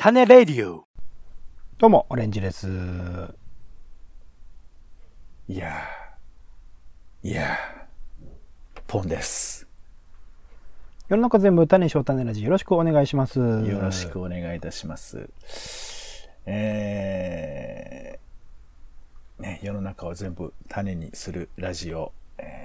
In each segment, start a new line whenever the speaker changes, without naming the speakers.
種レディオ。
どうもオレンジです。
いやポンです。
世の中全部種小種ラジ、よろしくお願いします。
よろしくお願いいたします。世の中を全部種にするラジオ、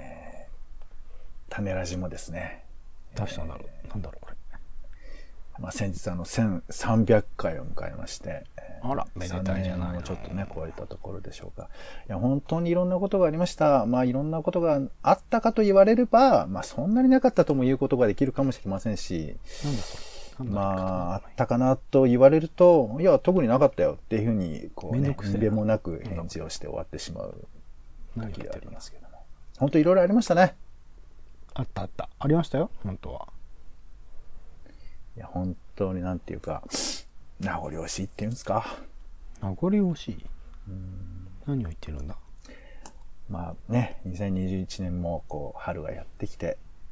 種ラジもですね。
どうしたんだろう、なんだろうこれ。
先日1300回を迎えまして、
あら、めでたいじゃないの。
ちょっとね、超えたところでしょうか。いや、本当にいろんなことがありました。いろんなことがあったかと言われれば、そんなになかったとも言うことができるかもしれませんし、あったかなと言われると、いや、特になかったよっていうふうに、でもなく返事をして終わってしまう時がありますけども。本当いろいろありましたね。
あった。ありましたよ、本当は。
いや、本当になんていうか、名残惜しいっていうんですか。
名残惜しい？何を言ってるんだ。
2021年も春がやってきて、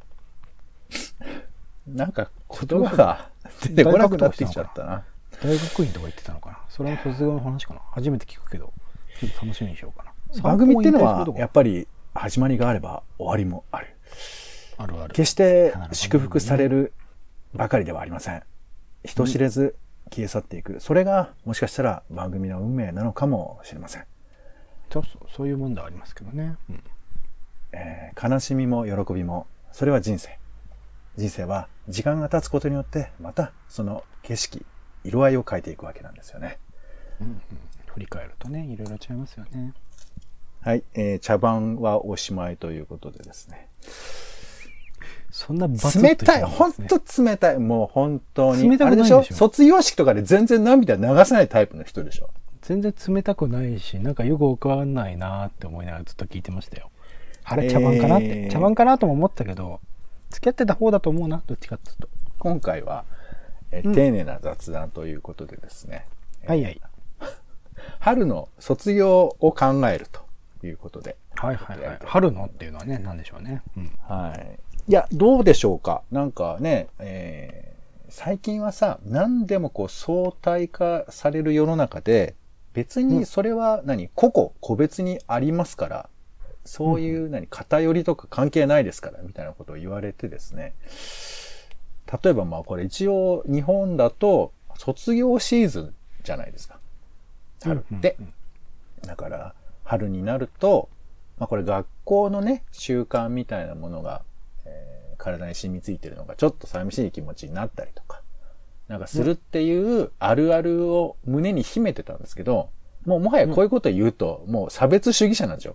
なんか言葉が出てこなくなってきちゃったな。
大学院とか言ってたのかな。それの卒業の話かな。初めて聞くけど、ちょっと楽しみにしようかな。
番組っていうのはやっぱり始まりがあれば終わりもある。
ある。
決して祝福されるばかりではありません。人知れず消え去っていく。それがもしかしたら番組の運命なのかもしれません。
そういうもんではありますけどね。
悲しみも喜びも、それは人生。人生は時間が経つことによってまたその景色、色合いを変えていくわけなんですよね。
振り返るとね、いろいろ違いますよね。
はい、茶番はおしまいということでですね。
そんなバツッと
冷たい、ほんと冷たい。もう本当に。
冷たくないでしょ？
あれでしょ？卒業式とかで全然涙流さないタイプの人でしょ？
全然冷たくないし、なんかよくわかんないなーって思いながらずっと聞いてましたよ。あれ茶番かなって。茶番かなとも思ったけど、付き合ってた方だと思うな、どっちかっていうと。
今回は、丁寧な雑談ということでですね。
はい。
春の卒業を考えるということで。
はい。春のっていうのはね、なんでしょうね。
はい。いや、どうでしょうか。なんかね、最近はさ、何でも相対化される世の中で、別にそれは個別にありますから、そういう偏りとか関係ないですから、みたいなことを言われてですね。例えばこれ一応日本だと卒業シーズンじゃないですか。春って。だから春になると、これ学校のね、習慣みたいなものが、体に染みついてるのがちょっと寂しい気持ちになったりとか、するっていうあるあるを胸に秘めてたんですけど、もはやこういうことを言うと、もう差別主義者なんですよ。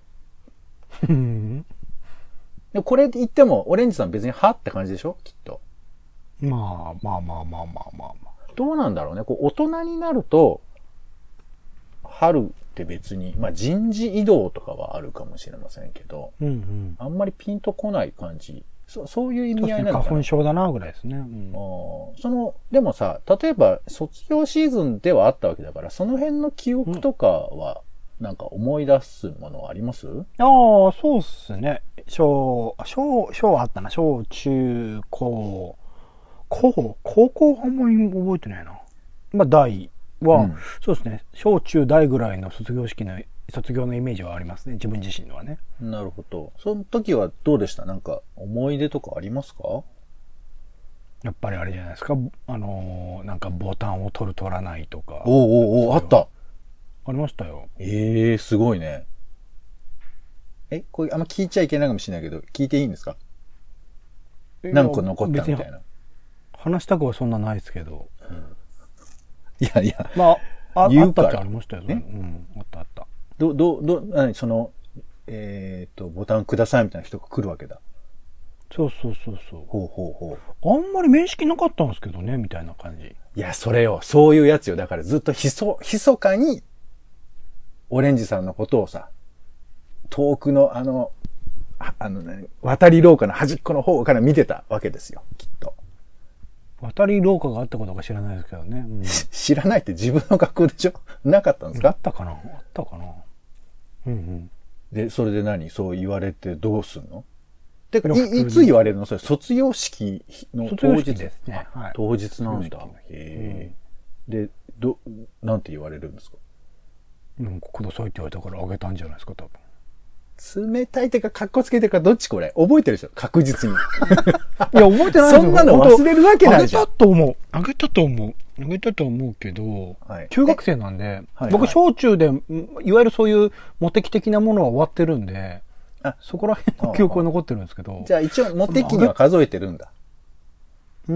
でこれ言っても、オレンジさん別にはって感じでしょきっと。
まあ。
どうなんだろうね。大人になると、春って別に、人事異動とかはあるかもしれませんけど、あんまりピンとこない感じ。そういう意味合いなのかな。
花粉症だなぐらいですね。
でもさ、例えば卒業シーズンではあったわけだから、その辺の記憶とかは、思い出すものはあります？
そうっすね。小あったな。小中高。高校はあんまり覚えてないな。大は、そうですね。小中大ぐらいの卒業のイメージはありますね。自分自身のはね。
なるほど。その時はどうでした？思い出とかありますか？
やっぱりあれじゃないですか。ボタンを取らないとか。
あった。
ありましたよ。
すごいね。これあんま聞いちゃいけないかもしれないけど、聞いていいんですか？何個残ったみたいな。
話したくはそんなないですけど。
いや。
あったってありましたよね。あった。
ボタンくださいみたいな人が来るわけだ。
そう。
ほう。
あんまり面識なかったんですけどね、みたいな感じ。
いや、それよ。そういうやつよ。だからずっと密かに、オレンジさんのことをさ、遠くの渡り廊下の端っこの方から見てたわけですよ、きっと。
渡り廊下があったことか知らないですけどね。
知らないって自分の学校でしょ？なかったんですか？
あったかな。
で、それでそう言われてどうすんの？てか、いつ言われるの？それ卒業式の当日
ですね。
当日なんだ。で、 なんて言われるんですか？
なんかくださいって言われたからあげたんじゃないですか、多分。
冷たいってか、カッコつけてか、どっちこれ覚えてるでしょ確実に。
いや、覚えてないですよ。
そんなの忘れるわけないじゃん。
あげたと思うけど、
はい、
中学生なんで、
はい、
僕、小中で、いわゆるそういうモテ期的なものは終わってるんで、そこら辺の記憶は残ってるんですけど。
じゃあ一応、モテ期には数えてるんだ。
うん、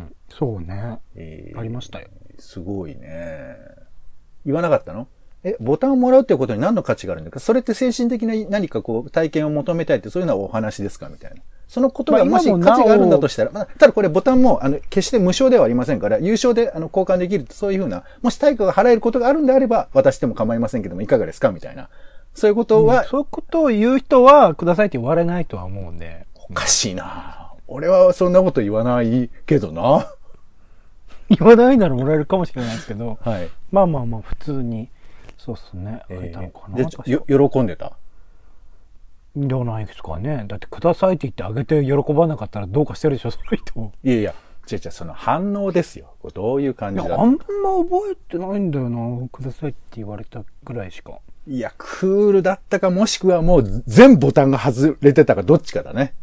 そうね。ありましたよ。
すごいね。言わなかったの？ボタンをもらうっていうことに何の価値があるんだか、それって精神的な何かこう体験を求めたいってそういうのはお話ですかみたいな。そのことがもし価値があるんだとしたら、ただこれボタンも決して無償ではありませんから、有償で交換できるってそういうふうな、もし対価が払えることがあるんであれば渡しても構いませんけどもいかがですかみたいな。そういうことは、
そういうことを言う人はくださいって言われないとは思うんで。
おかしいな。俺はそんなこと言わないけどな。
言わないならもらえるかもしれないですけど、
はい。
まあ普通に。そうっすね。あげたのかな。
喜んでた？
じゃないですかね。だってくださいって言ってあげて喜ばなかったらどうかしてるでしょ、その人。
いやいや、その反応ですよ。どういう感じだった？
いや、あんま覚えてないんだよな。くださいって言われたぐらいしか。
いや、クールだったか、もしくはもう全ボタンが外れてたか、どっちかだね。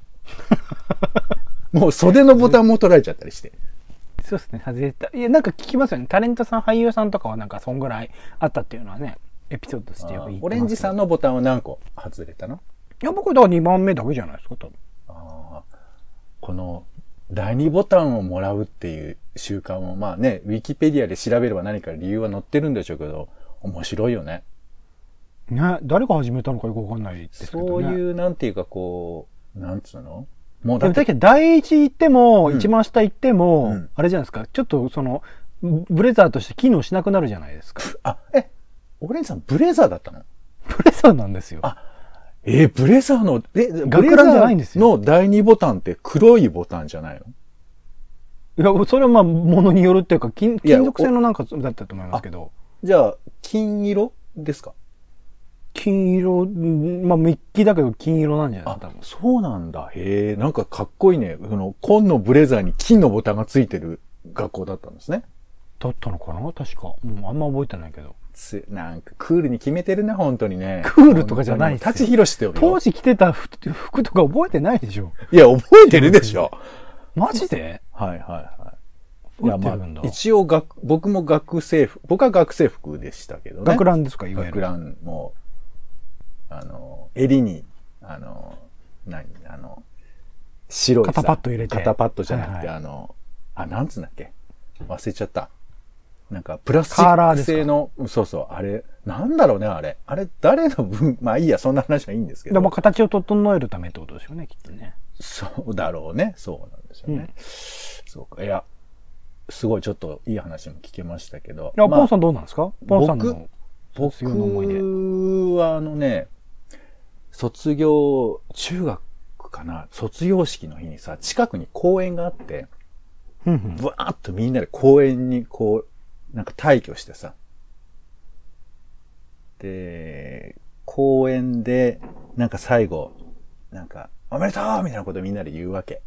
もう袖のボタンも取られちゃったりして。
そうですね、外れた。いや、なんか聞きますよね。タレントさん、俳優さんとかはなんかそんぐらいあったっていうのはね、エピソードとしてよく言ってますけど。
オレンジさんのボタンは何個外れたの？
いや、僕だから2番目だけじゃないですか、多分。
この、第2ボタンをもらうっていう習慣も、まあね、ウィキペディアで調べれば何か理由は載ってるんでしょうけど、面白いよね。
ね、誰が始めたのかよくわかんないですけどね。
そういう、なんていうかこう、なんつうの？
もうだって第一行っても、一番下行っても、あれじゃないですか。ちょっとブレザーとして機能しなくなるじゃないですか。
オレンジさんブレザーだったの？
ブレザーなんですよ。
ブレザーの、
学ランじゃないんですよ。
の第2ボタンって黒いボタンじゃない
の？いや、それはまあ、ものによるっていうか、金属製のなんかだったと思いますけど。
じゃあ、金色ですか？
金色、まあ、メッキだけど金色なんじゃないですか、多分。
そうなんだ。へえ、なんかかっこいいね。紺のブレザーに金のボタンがついてる学校だったんですね。
だったのかな確か。あんま覚えてないけど。
なんかクールに決めてるね、本当にね。
クールとかじゃないっすよ。
舘ひろしって呼ぶよ。
当時着てた服とか覚えてないでしょ。
いや、覚えてるでしょ。
マジで？
はいはいはい。
いや、まあ、
一応僕も僕は学生服でしたけどね。
学ランですか、いわゆる。
学ランも、襟に、白いさ。
肩パッド入れて。
肩パッドじゃなくて、なんつうんだっけ？忘れちゃった。なんか、プラスチック製の、そうそう、あれ、なんだろうね、あれ。あれ、誰の分、まあいいや、そんな話はいいんですけど。
でも形を整えるためってことですよね、きっとね。
そうだろうね。そうなんですよね。そうか。いや、すごいちょっといい話も聞けましたけど。
ポンさんどうなんですか？ポンさんの卒業の思い出。
僕は卒業、中学かな、卒業式の日にさ、近くに公園があって、ブワーッとみんなで公園にこう、なんか退去してさ。で、公園で、なんか最後、なんか、おめでとうみたいなことをみんなで言うわけ。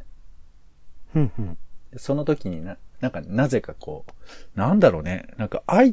その時になぜかこう、なんだろうね、なんか愛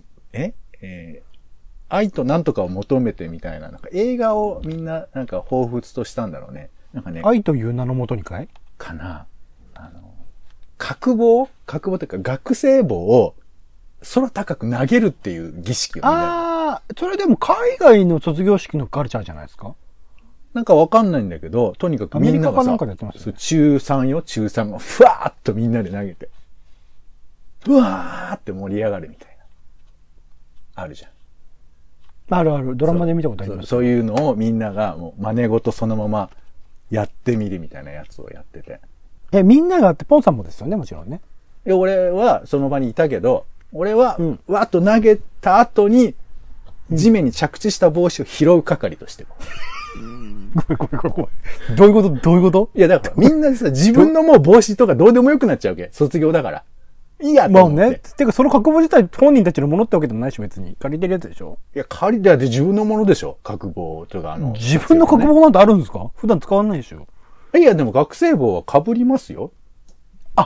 となんとかを求めてみたいな、なんか映画をみんななんか彷彿としたんだろうね。なんかね。
愛という名のもとにかい？
かな。角棒っていうか学生棒を空高く投げるっていう儀式をみんな
で。それでも海外の卒業式のカルチャーじゃないですか？
なんかわかんないんだけど、とにかくみんながさ、中3がふわーっとみんなで投げて、うわーって盛り上がるみたいな。あるじゃん。
あるある。ドラマで見たことあります。
そういうのをみんながもう真似事そのままやってみるみたいなやつをやってて。
みんながあって、ポンさんもですよね、もちろんね。
俺はその場にいたけど、俺は、わーっと投げた後に、地面に着地した帽子を拾う係として。
ごめん。どういうこと
いや、だからみんなでさ、自分のもう帽子とかどうでもよくなっちゃうわけ。卒業だから。いいやと思って。
まあね。てか、その角棒自体本人たちのものってわけでもないし、別に。借りてるやつでしょ？
いや、借りて自分のものでしょ？角棒とか
自分の角棒なんてあるんですか？普段使わないでしょ？
いや、でも学生帽は被りますよ。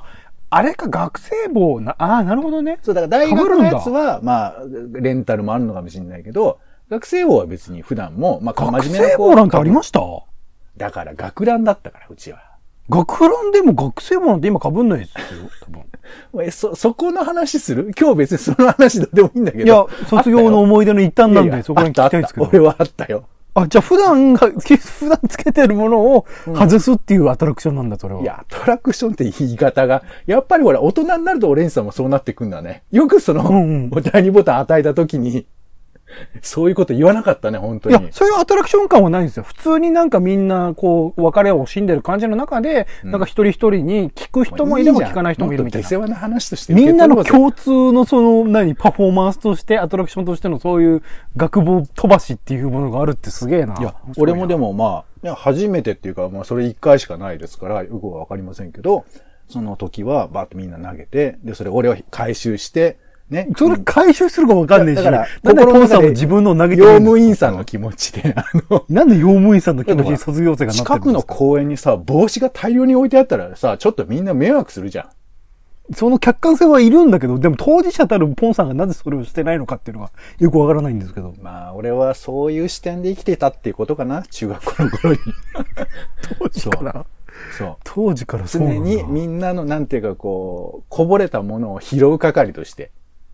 あれか、学生帽な、なるほどね。
そう、だから大学のやつは、まあ、レンタルもあるのかもしれないけど、学生帽は別に普段も、まあ、真面
学
目な
生帽なんてありました？
だから学ランだったから、うちは。
学ランでも学生帽なんて今被んないですよ、多分。
そこの話する？今日別にその話どうでもいいんだけど。
いや、卒業の思い出の一端なんで、そこに聞きたいんですけど。
俺はあったよ。
じゃあ普段つけてるものを外すっていうアトラクションなんだ、それは。
いや、アトラクションって言い方が、やっぱりほら、大人になるとオレンジさんもそうなってくんだね。よくその、第2ボタン与えた時に、そういうこと言わなかったね、本当に。
いや、そういうアトラクション感はないんですよ。普通になんかみんな、こう、別れを惜しんでる感じの中で、なんか一人一人に聞く人もいれば聞かない人もいるみたいな。
下世話な話として
みんなの共通のパフォーマンスとして、アトラクションとしてのそういう学帽飛ばしっていうものがあるってすげえな。
いや、俺もでもまあ、初めてっていうか、まあそれ一回しかないですから、よくはわかりませんけど、その時はバーッとみんな投げて、で、それ俺は回収して、ね。
それ回収するかわかんないし。
だから、
なんでポンさんも自分の投げてるんですか？
用務員さんの気持ちで、
なんで用務員さんの気持ちに卒業生がなってるんですか？
近くの公園にさ、帽子が大量に置いてあったらさ、ちょっとみんな迷惑するじゃん。
その客観性はいるんだけど、でも当事者たるポンさんがなぜそれをしてないのかっていうのがよくわからないんですけど。
まあ、俺はそういう視点で生きてたっていうことかな、中学校の頃に。
当時から
そう。
当時からそうなんだ。
常にみんなの、なんていうかこう、こぼれたものを拾う係として。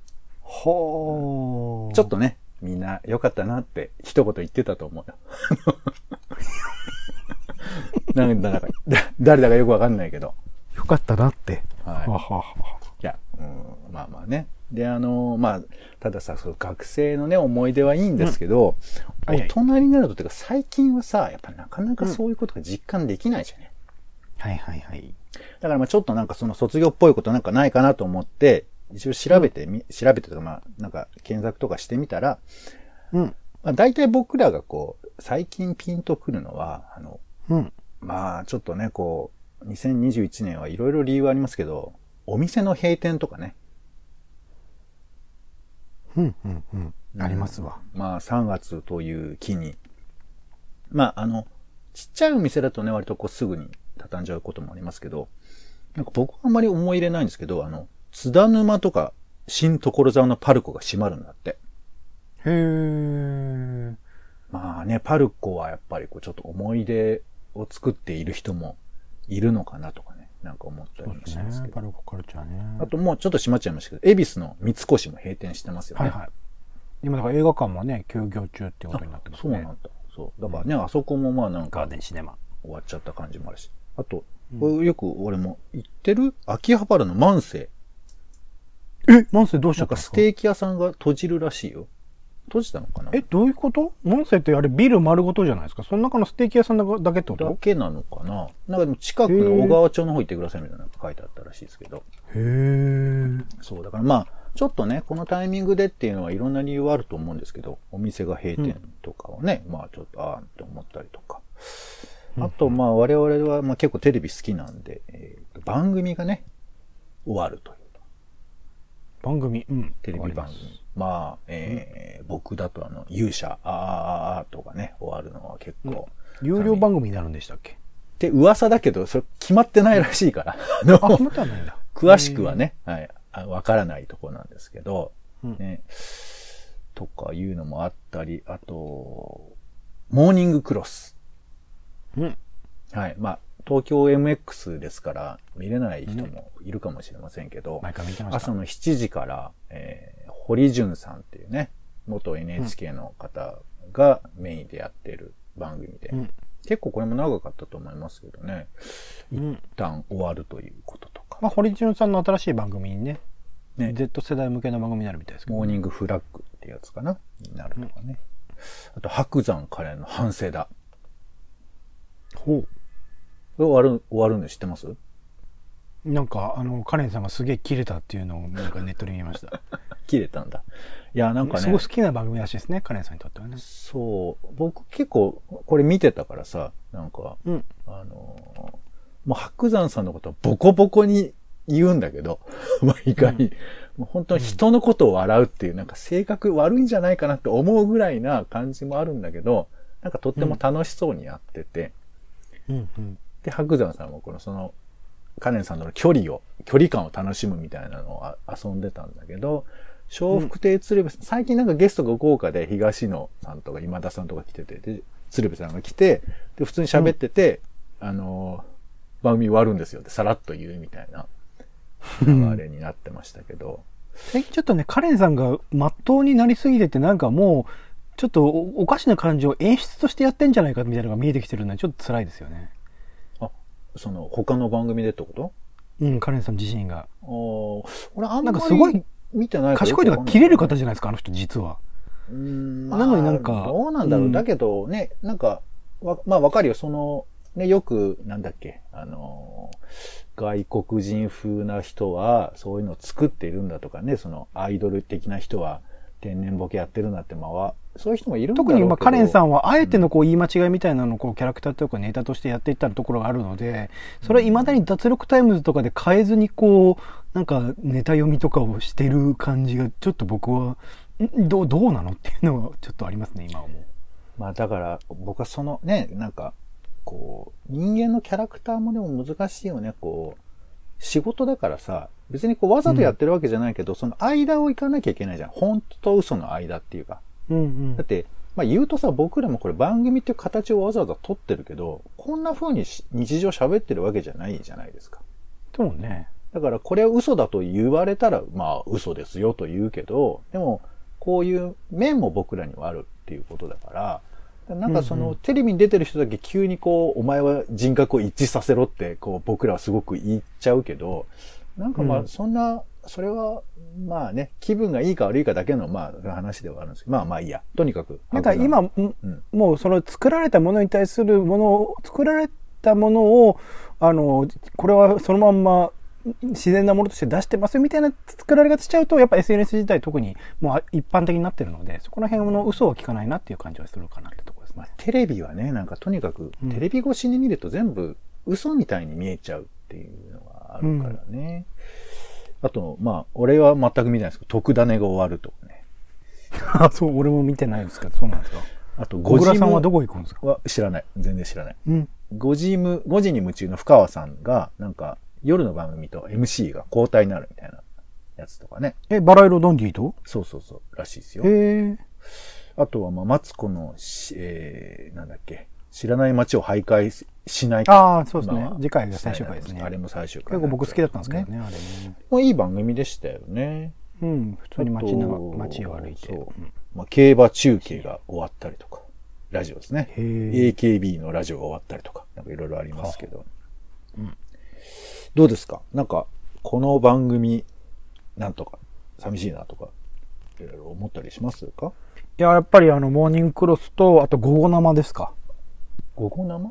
はあ。
ちょっとね、みんな良かったなって一言言ってたと思うよ。なんだか、誰だかよくわかんないけど。
よかったなって。
はい。
はは。
いや、まあまあね。で、まあ、たださ、その学生のね、思い出はいいんですけど、大人になると、てか最近はさ、やっぱなかなかそういうことが実感できないじゃね。
はいはいはい。
だからまあちょっとなんかその卒業っぽいことなんかないかなと思って、一応調べてとかまあなんか検索とかしてみたら、まあ大体僕らがこう、最近ピンとくるのは、まあちょっとね、こう、2021年はいろいろ理由はありますけど、お店の閉店とかね。
ありますわ。
まあ3月という期に。まあちっちゃいお店だとね、割とこうすぐに畳んじゃうこともありますけど、なんか僕はあんまり思い入れないんですけど、津田沼とか新所沢のパルコが閉まるんだって。
へー。
まあね、パルコはやっぱりこうちょっと思い出を作っている人もいるのかなとかね、なんか思ったりもしますけど。
パルコカルチャーね。
あともうちょっと閉まっちゃいましたけど、恵比寿の三越も閉店してますよね。
はいはい。今だから映画館もね、休業中ってことになってますね。
そうなんだ。そう。だからね、あそこもまあなんか、
ガーデンシネマ。
終わっちゃった感じもあるし。あと、よく俺も行ってる秋葉原の万世。
万世どうしちゃったんですか？
なんかステーキ屋さんが閉じるらしいよ。閉じたのかな？
どういうこと？万世ってあれビル丸ごとじゃないですか？その中のステーキ屋さんだけってこと
だけなのかな？なんかでも近くの小川町の方行ってくださいみたいなのが書いてあったらしいですけど。
へー。
そう、だからまあ、ちょっとね、このタイミングでっていうのはいろんな理由はあると思うんですけど、お店が閉店とかはね、まあちょっとって思ったりとか。あとまあ我々はまあ結構テレビ好きなんで、番組がね、終わるという。
番組、
テレビ番組。まあ、僕だと勇者、とかね、終わるのは結構。
有料番組になるんでしたっけ？
って噂だけど、それ決まってないらしいから。
決まってはないんだ。
詳しくはね、はい、わからないところなんですけど、ね、とかいうのもあったり、あと、モーニングクロス。はい。まあ、東京 MX ですから見れない人もいるかもしれませんけど、朝の7時から、堀潤さんっていうね、元 NHK の方がメインでやってる番組で、結構これも長かったと思いますけどね、一旦終わるということとか。
まあ、堀潤さんの新しい番組にね、Z 世代向けの番組になるみたいですけど、
モーニングフラッグってやつかなになるとかね。あと、白山カレンの反省だ。終わるの知ってます？
なんか、カレンさんがすげえ切れたっていうのをなんかネットで見ました。
切れたんだ。いや、なんかね。
すごい好きな番組らしいですね、カレンさんにとってはね。
そう。僕結構、これ見てたからさ、なんか、もう白山さんのことはボコボコに言うんだけど、毎回、もう本当に人のことを笑うっていう、なんか性格悪いんじゃないかなって思うぐらいな感じもあるんだけど、なんかとっても楽しそうにやってて、で、白山さんもその、 カレンさんとの距離感を楽しむみたいなのを遊んでたんだけど、笑福亭鶴瓶さん、最近なんかゲストが豪華で東野さんとか今田さんとか来てて、で、鶴瓶さんが来て、で、普通に喋ってて、番組終わるんですよってさらっと言うみたいな流れになってましたけど。
最近ちょっとね、カレンさんが真っ当になりすぎてて、なんかもう、ちょっとおかしな感じを演出としてやってんじゃないかみたいなのが見えてきてるので、ちょっと辛いですよね。
あ、他の番組でってこと？
うん、カレンさん自身が。
俺あんまり
なんかすごい
見てないから
賢いとか切れる方じゃないですか、あの人実は。
な
のになんか。
どうなんだろう。だけどね、なんか、まあわかるよ。ね、よく、なんだっけ、外国人風な人は、そういうのを作っているんだとかね、アイドル的な人は、天然ボケやってるんだって、そういう人もいるんだろうけど。
特にカレンさんは、あえての言い間違いみたいなのをキャラクターとかネタとしてやっていったところがあるので、それは未だに脱力タイムズとかで変えずになんかネタ読みとかをしてる感じが、ちょっと僕は、どうなのっていうのがちょっとありますね、今はもう。
だから、僕はね、なんか、人間のキャラクターもでも難しいよね、仕事だからさ、別にわざとやってるわけじゃないけど、その間を行かなきゃいけないじゃん。本当と嘘の間っていうか。だって、言うとさ、僕らもこれ番組っていう形をわざわざ取ってるけど、こんな風に日常喋ってるわけじゃないじゃないですか。
そうね。
だからこれは嘘だと言われたら、嘘ですよと言うけど、でも、こういう面も僕らにはあるっていうことだから、なんかテレビに出てる人だけ急にお前は人格を一致させろって、僕らはすごく言っちゃうけど、なんかそれは、ね、気分がいいか悪いかだけの、話ではあるんですけど、いいや。とにかく。
なんか今、もう作られたものに対する作られたものを、これはそのまんま、自然なものとして出してますよみたいな作られ方しちゃうと、やっぱ SNS 自体特にもう一般的になってるので、そこら辺の嘘は聞かないなっていう感じはするかなってところですね。
テレビはね、なんかとにかく、テレビ越しに見ると全部嘘みたいに見えちゃうっていうのがあるからね。あと、俺は全く見てないですけど、特ダネが終わるとかね。
そう、俺も見てないですけど、そうなんですか。
あと、
小倉さんはどこ行くんですか？
知らない。全然知らない。5時に夢中の深川さんが、なんか、夜の番組と MC が交代になるみたいなやつとかね。
バラ色ドンディと？
そう、らしいですよ。あとは、マツコの、なんだっけ、知らない街を徘徊しないか。
そうですね。次回が最終回ですね。
あれも最終回。
結構僕好きだったんですけどね、あれね。
もういい番組でしたよね。
普通に街を歩いて。
競馬中継が終わったりとか、ラジオですね。AKB のラジオが終わったりとか、なんかいろいろありますけど。どうですか？なんか、この番組、なんとか、寂しいなとか、いろいろ思ったりしますか？
いや、やっぱりモーニングクロスと、あと午後生ですか。
午後生？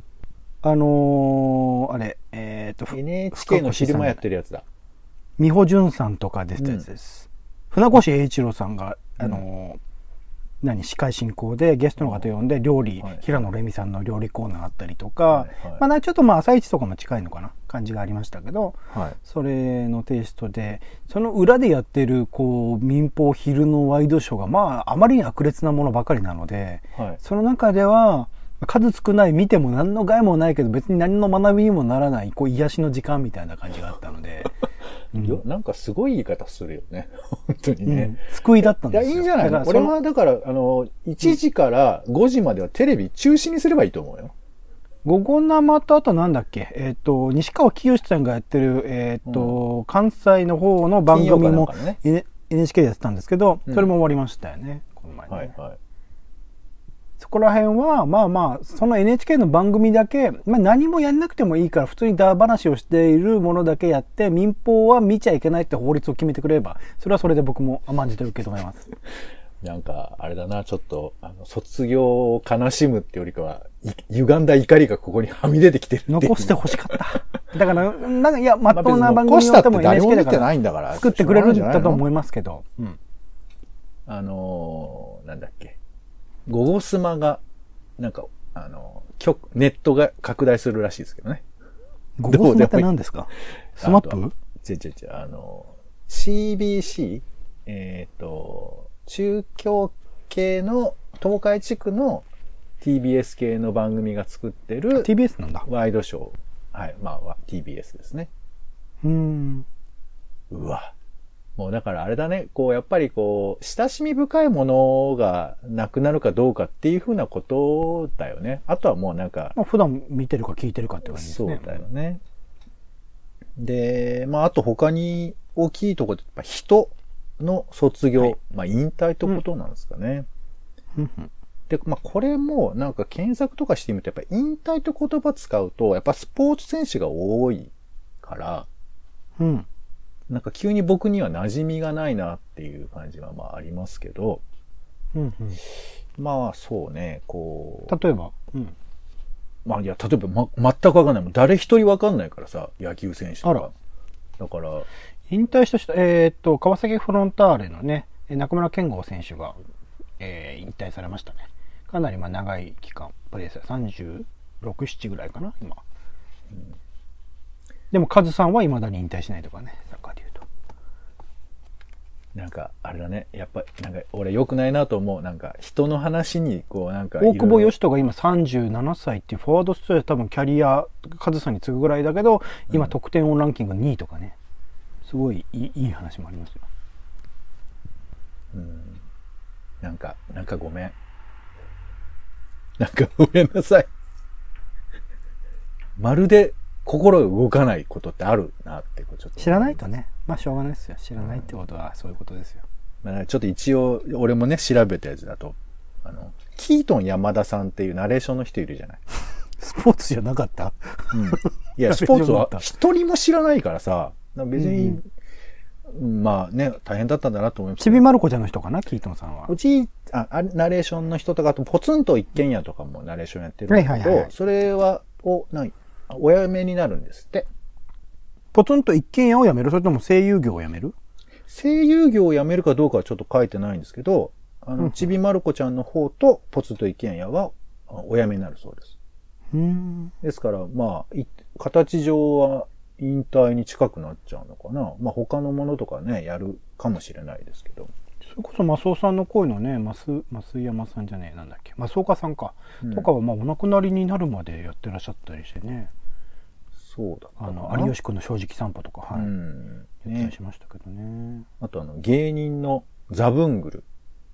あれ、
NHK の昼間やってるやつだ。
美穂淳さんとか出てたやつです。船越英一郎さんが、司会進行でゲストの方呼んで料理、平野レミさんの料理コーナーあったりとか、ちょっと朝一とかも近いのかな感じがありましたけど、それのテイストで、その裏でやってる民放昼のワイドショーがあまりに悪劣なものばかりなので、その中では数少ない見ても何の害もないけど別に何の学びにもならない癒しの時間みたいな感じがあったので、
なんかすごい言い方するよね。本当にね。
救いだったんですよ。
いや、いいんじゃないの？俺はだから、1時から5時まではテレビ中止にすればいいと思うよ。
午後生とあとなんだっけ、西川きよしさんがやってる、関西の方の番組も、NHK でやってたんですけど、それも終わりましたよね、この前ね。そこら辺は、その NHK の番組だけ、何もやんなくてもいいから、普通にダー話をしているものだけやって、民放は見ちゃいけないって法律を決めてくれれば、それはそれで僕も甘んじて受け止めます。
なんか、あれだな、ちょっと、卒業を悲しむってよりかは、歪んだ怒りがここにはみ出てきてるっていう。
残して欲しかった。だから、いや、まっとうな番組を多分 NHK だから作ってくれるんだと思いますけど。
なんだっけ。ゴゴスマが、なんか、ネットが拡大するらしいですけどね。
ゴゴスマって何ですか？スマップ？
CBC、中京系の東海地区の TBS 系の番組が作ってる
TBS なんだ。
ワイドショー。 はい。まあ、TBS ですね。
うわ。
もうだからあれだね、こう、やっぱりこう、親しみ深いものがなくなるかどうかっていうふうなことだよね。あとはもうなんか。
まあ、普段見てるか聞いてるかって感じですね。
そうだよね。で、まあ、あと他に大きいところで、やっぱ人の卒業、はい、まあ、引退ってことなんですかね。で、まあ、これもなんか検索とかしてみると、やっぱ引退って言葉使うと、やっぱスポーツ選手が多いから、なんか急に僕には馴染みがないなっていう感じはまあありますけど、まあそうね、こう。
例えば、
まあいや、例えば、全くわかんない。もう誰一人わかんないからさ、野球選手とか。だから。
引退した人、川崎フロンターレのね、中村健吾選手が、引退されましたね。かなりまあ長い期間、プレーした36、7ぐらいかな、今。でも、カズさんは未だに引退しないとかね、サッカーで言うと。
なんか、あれだね。やっぱ、なんか、俺良くないなと思う。なんか、人の話に、こう、なんか。
大久保嘉人が今37歳っていうフォワードとしては多分キャリア、カズさんに次ぐぐらいだけど、今得点王ランキング2位とかね。すごいいい話もありますよ。
なんかごめん。なんかごめんなさい。まるで心が動かないことってあるなってちょっと。
知らないとね。まあしょうがないですよ。知らないってことはそういうことですよ。
まあ、ちょっと一応、俺もね、調べたやつだと、キートン山田さんっていうナレーションの人いるじゃない。
スポーツじゃなかった？
いや、スポーツは一人も知らないからさ、別に、まあね、大変だったんだなと思います。
ちびまる子ちゃんの人かな、キートンさんは。
ナレーションの人とか、あと、ポツンと一軒家とかもナレーションやってるんだけど、それは、おやめになるんですって。
ポツンと一軒家を辞める？それとも声優業を辞める？
声優業を辞めるかどうかはちょっと書いてないんですけど、ちびまる子ちゃんの方と、ポツンと一軒家は、お辞めになるそうです。ですから、まあ、形上は引退に近くなっちゃうのかな。まあ、他のものとかね、やるかもしれないですけど。
それこそ、マスオさんの声のね、増山さんじゃねえ、なんだっけ、増岡さんか。とかは、まあ、お亡くなりになるまでやってらっしゃったりしてね。
そうだったな。
有吉くんの正直散歩とか、はい。やったりしましたけどね。
あと、芸人のザブングル。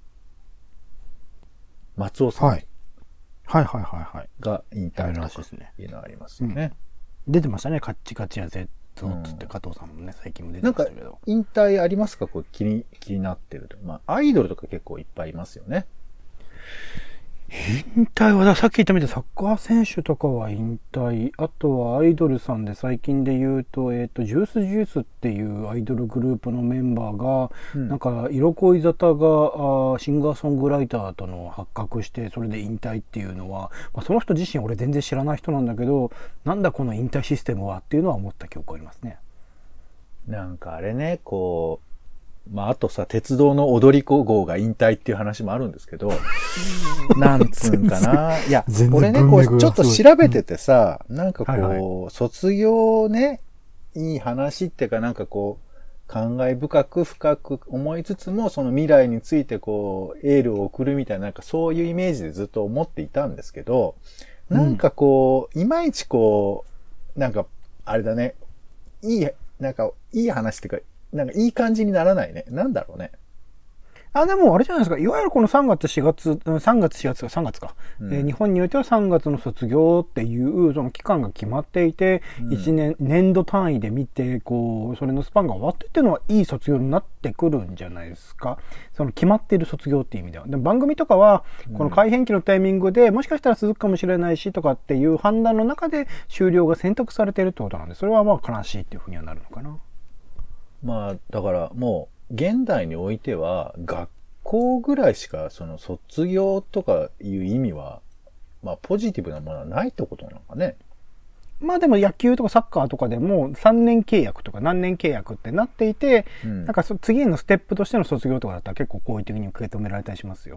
松尾さん。
はい。
が引退らしいですね。いうのがありますよね。
出てましたね。カッチカチや Z つって加藤さんもね、最近も出てましたけど。
なんか、引退ありますか？こう気になってると。まあ、アイドルとか結構いっぱいいますよね。
引退は、さっき言ったみたいにサッカー選手とかは引退。あとはアイドルさんで最近で言うと、ジュースっていうアイドルグループのメンバーが、なんか、色恋沙汰がシンガーソングライターとの発覚して、それで引退っていうのは、まあ、その人自身俺全然知らない人なんだけど、なんだこの引退システムはっていうのは思った記憶ありますね。
なんかあれね、こう、まあ、あとさ、鉄道の踊り子号が引退っていう話もあるんですけど、なんつうんかな。いや、俺ね、こう、ちょっと調べててさ、なんかこう、卒業ね、いい話っていうか、なんかこう、感慨深く深く思いつつも、その未来についてこう、エールを送るみたいな、なんかそういうイメージでずっと思っていたんですけど、なんかこう、いまいちこう、なんか、あれだね、なんか、いい話っていうか、なんかいい感じにならないね。なんだろうね。
でもあれじゃないですか。いわゆるこの3月4月か。日本においては3月の卒業っていうその期間が決まっていて、年度単位で見て、こう、それのスパンが終わってっていうのはいい卒業になってくるんじゃないですか。その決まっている卒業っていう意味では。でも番組とかは、この改編期のタイミングでもしかしたら続くかもしれないしとかっていう判断の中で終了が選択されているってことなんで、それはまあ悲しいっていうふうにはなるのかな。
まあ、だからもう、現代においては、学校ぐらいしか、その卒業とかいう意味は、まあ、ポジティブなものはないってことなのかね。
まあでも野球とかサッカーとかでも3年契約とか何年契約ってなっていて、なんか次へのステップとしての卒業とかだったら結構好意的に受け止められたりしますよ。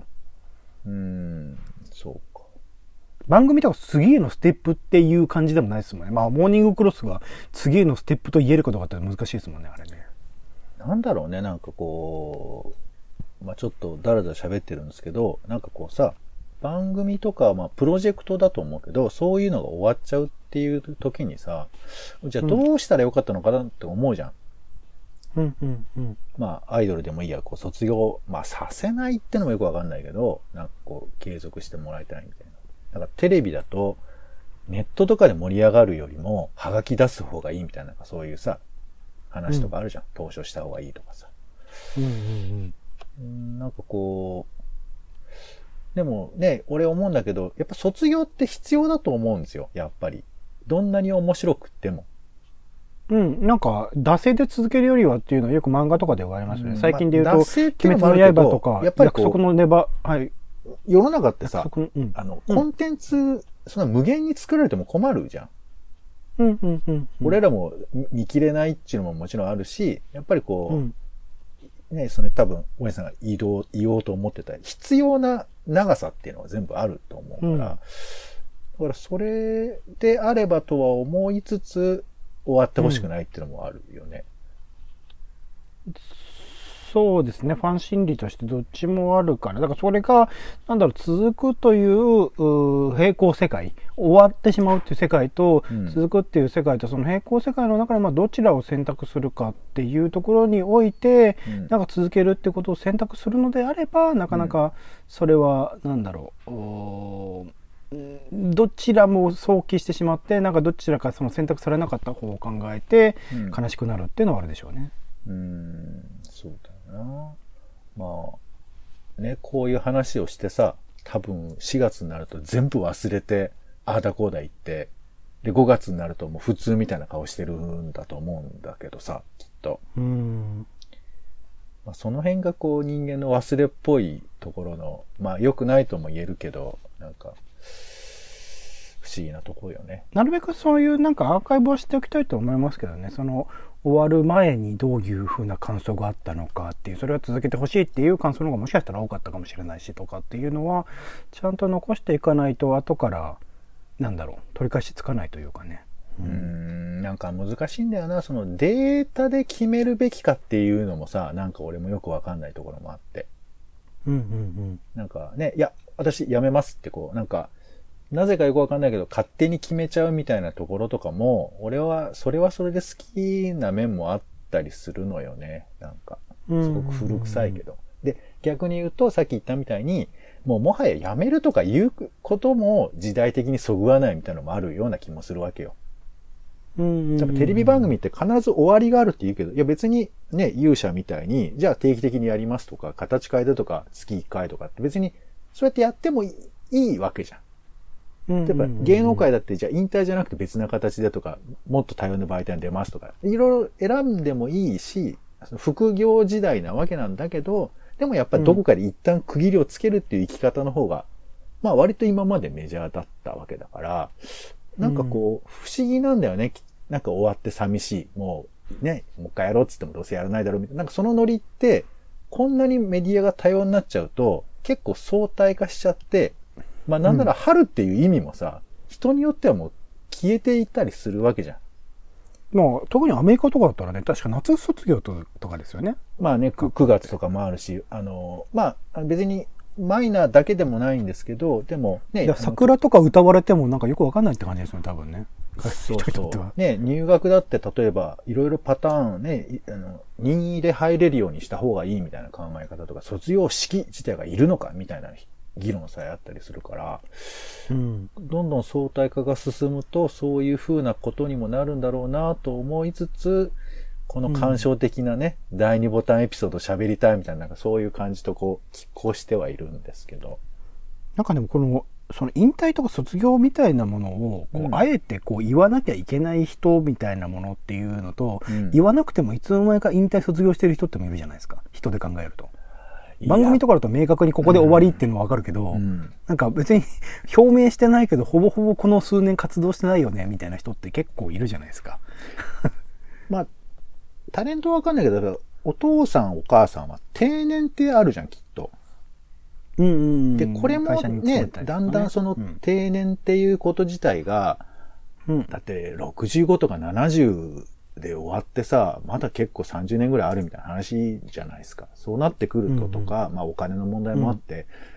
そうか。
番組とか次へのステップっていう感じでもないですもんね。まあ、モーニングクロスが次へのステップと言えるかどうかって難しいですもんね、あれね。
なんだろうね、なんかこう、まあちょっとだらだら喋ってるんですけど、なんかこうさ、 番組とかはまあプロジェクトだと思うけど、そういうのが終わっちゃうっていう時にさ、じゃあどうしたらよかったのかなって思うじゃん。
うんうんうん。
まあアイドルでもいいや、こう卒業、まあさせないってのもよくわかんないけど、なんかこう継続してもらいたいみたいな。だからテレビだと、ネットとかで盛り上がるよりも、ハガキ出す方がいいみたいな、そういうさ、話とかあるじゃん。投書した方がいいとかさ。
うんうん
なんかこう、でもね、俺思うんだけど、やっぱ卒業って必要だと思うんですよ、やっぱり。どんなに面白くっても。
うん。なんか、惰性で続けるよりはっていうのはよく漫画とかで言われますね。最近で言うと、
惰性ってい
鬼
うのもあるけど
滅の刃とか、
やっぱりこう
約束のネバ、はい。
世の中ってさ、
約束の、うん。
コンテンツ、そんな無限に作られても困るじゃん。
うんうんうん。
俺らも見切れないっていうのももちろんあるし、やっぱりこう、
うん。
ね、それ多分、大家さんが言おうと思ってた必要な長さっていうのは全部あると思うから、だからそれであればとは思いつつ、終わってほしくないっていうのもあるよね。
そうですね。ファン心理としてどっちもあるから。だからそれが、なんだろう、続くという、平行世界、終わってしまうっていう世界と、続くっていう世界と、その平行世界の中で、まあ、どちらを選択するかっていうところにおいて、なんか続けるってことを選択するのであれば、なかなか、それは、なんだろう、どちらも想起してしまって、なんかどちらかその選択されなかった方を考えて、悲しくなるっていうのはあるでしょうね。
そうだな。まあ、ね、こういう話をしてさ、多分4月になると全部忘れて、ああだこうだ言って、で、5月になるともう普通みたいな顔してるんだと思うんだけどさ、きっと。まあ、その辺がこう人間の忘れっぽいところの、まあ良くないとも言えるけど、なんか、不思議なところよね。
なるべくそういうなんかアーカイブをしておきたいと思いますけどね。その終わる前にどういう風な感想があったのかっていう、それは続けてほしいっていう感想の方がもしかしたら多かったかもしれないしとかっていうのは、ちゃんと残していかないと後から、なんだろう、取り返しつかないというかね。
なんか難しいんだよな。そのデータで決めるべきかっていうのもさ、なんか俺もよくわかんないところもあって。なんかね、いや、私辞めますってこう、なんか、なぜかよくわかんないけど、勝手に決めちゃうみたいなところとかも、俺は、それはそれで好きな面もあったりするのよね。なんか、すごく古臭いけど。で、逆に言うと、さっき言ったみたいに、もうもはや辞めるとか言うことも時代的にそぐわないみたいなのもあるような気もするわけよ。やっぱテレビ番組って必ず終わりがあるって言うけど、いや別にね、勇者みたいに、じゃあ定期的にやりますとか、形変えてとか、月1回とかって別に、そうやってやってもいいわけじゃん。例えば芸能界だってじゃあ引退じゃなくて別な形でとか、もっと多様な媒体に出ますとか、いろいろ選んでもいいし、副業時代なわけなんだけど、でもやっぱりどこかで一旦区切りをつけるっていう生き方の方が、まあ割と今までメジャーだったわけだから、なんかこう、不思議なんだよね。なんか終わって寂しい。もうね、もう一回やろうっつってもどうせやらないだろうみたいな。なんかそのノリって、こんなにメディアが多様になっちゃうと、結構相対化しちゃって、まあなんなら春っていう意味もさ、人によってはもう消えていったりするわけじゃん。
まあ特にアメリカとかだったらね、確か夏卒業とかですよね。
まあね、9月とかもあるし、まあ別にマイナーだけでもないんですけど、でもね。
いや、桜とか歌われてもなんかよくわかんないって感じですよね、多分ね。
そうそう。ね、入学だって例えば、いろいろパターンね、任意で入れるようにした方がいいみたいな考え方とか、卒業式自体がいるのかみたいな議論さえあったりするから、どんどん相対化が進むと、そういう風なことにもなるんだろうなと思いつつ、この感傷的なね、第2ボタンエピソード喋りたいみたいな、なんかそういう感じとこう、拮抗してはいるんですけど。
なんかでもその引退とか卒業みたいなものを、あえて言わなきゃいけない人みたいなものっていうのと、言わなくてもいつの間にか引退卒業してる人ってもいるじゃないですか。人で考えると。番組とかだと明確にここで終わりっていうのはわかるけど、なんか別に表明してないけど、ほぼほぼこの数年活動してないよね、みたいな人って結構いるじゃないですか。
まあ、タレントはわかんないけど、お父さんお母さんは定年ってあるじゃん、きっと。で、これもね、だんだんその定年っていうこと自体が、だって65とか70で終わってさ、まだ結構30年ぐらいあるみたいな話じゃないですか。そうなってくるとか、まあお金の問題もあって、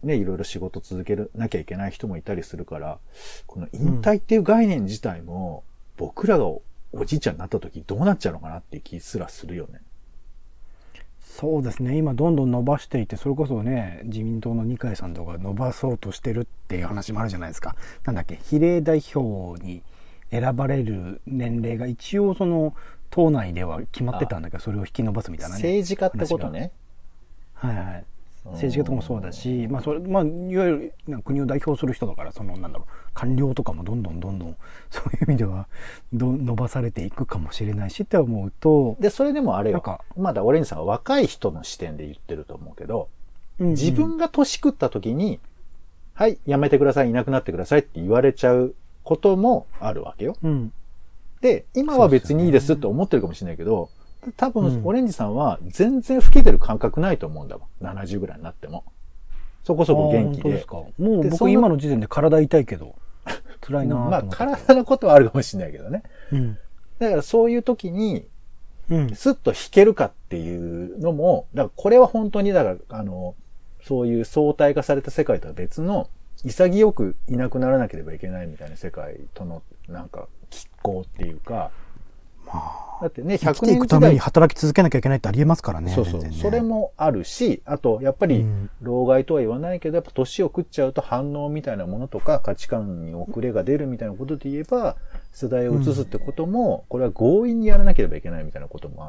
ね、いろいろ仕事続けなきゃいけない人もいたりするから、この引退っていう概念自体も、僕らがおじいちゃんになった時どうなっちゃうのかなっていう気すらするよね。
そうですね。今どんどん伸ばしていて、それこそね、自民党の二階さんとか伸ばそうとしてるっていう話もあるじゃないですか。なんだっけ、比例代表に選ばれる年齢が一応その党内では決まってたんだけど、それを引き伸ばすみたいなね。
政治家ってことね。
はいはい。政治家とかもそうだし、まあそれ、まあいわゆる国を代表する人だから、そのなんだろう、官僚とかもどんどんそういう意味では伸ばされていくかもしれないしって思うと、
でそれでもあれよ、まだオレンジさんは若い人の視点で言ってると思うけど、自分が年食った時に、はい、やめてください、いなくなってくださいって言われちゃうこともあるわけよ。で、今は別にいいですって思ってるかもしれないけど、多分、オレンジさんは全然老けてる感覚ないと思うんだわ。70ぐらいになっても。そこそこ元気で。
本当ですか。もう僕今の時点で体痛いけど、辛いなぁと思って。
まあ、体のことはあるかもしれないけどね。だからそういう時に、スッと弾けるかっていうのも、だからこれは本当に、だから、そういう相対化された世界とは別の、潔くいなくならなければいけないみたいな世界との、なんか、拮抗っていうか、だってね、100年時代。生きていくために
働き続けなきゃいけないってありえますからね。
そうそう。ね、それもあるし、あと、やっぱり、老害とは言わないけど、やっぱ年を食っちゃうと反応みたいなものとか、価値観に遅れが出るみたいなことで言えば、世代を移すってことも、これは強引にやらなければいけないみたいなこともあって、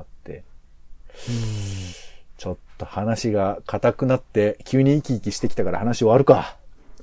ちょっと話が硬くなって、急に生き生きしてきたから話終わるか。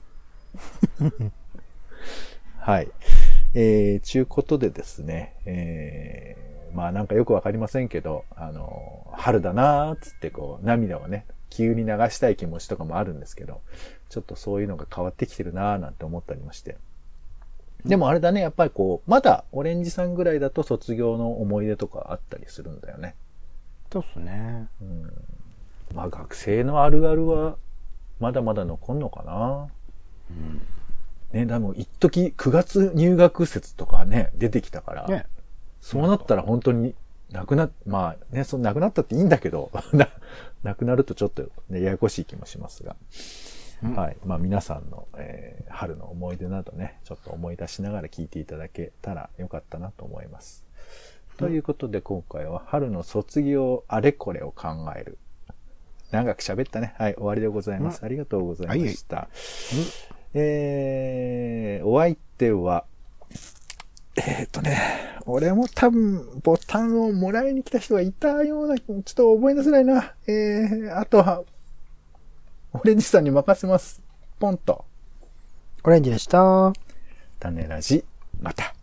はい。ちゅうことでですね、まあなんかよくわかりませんけど、春だなーっつってこう涙をね、急に流したい気持ちとかもあるんですけど、ちょっとそういうのが変わってきてるなーなんて思ったりまして。でもあれだね、やっぱりこう、まだオレンジさんぐらいだと卒業の思い出とかあったりするんだよね。
そうっすね。
まあ学生のあるあるは、まだまだ残んのかな。ね、でも一時9月入学説とかね、出てきたから、ね、そうなったら本当にまあね、なくなったっていいんだけど、なくなるとちょっと、ね、ややこしい気もしますが、はい。まあ皆さんの、春の思い出などね、ちょっと思い出しながら聞いていただけたらよかったなと思います。ということで今回は春の卒業あれこれを考える。長く喋ったね。はい、終わりでございます。ありがとうございました。お相手は、俺も多分ボタンをもらいに来た人がいたような、ちょっと覚えなせないな。あとは、オレンジさんに任せます。ポンと。
オレンジでした。
種ラジ、また。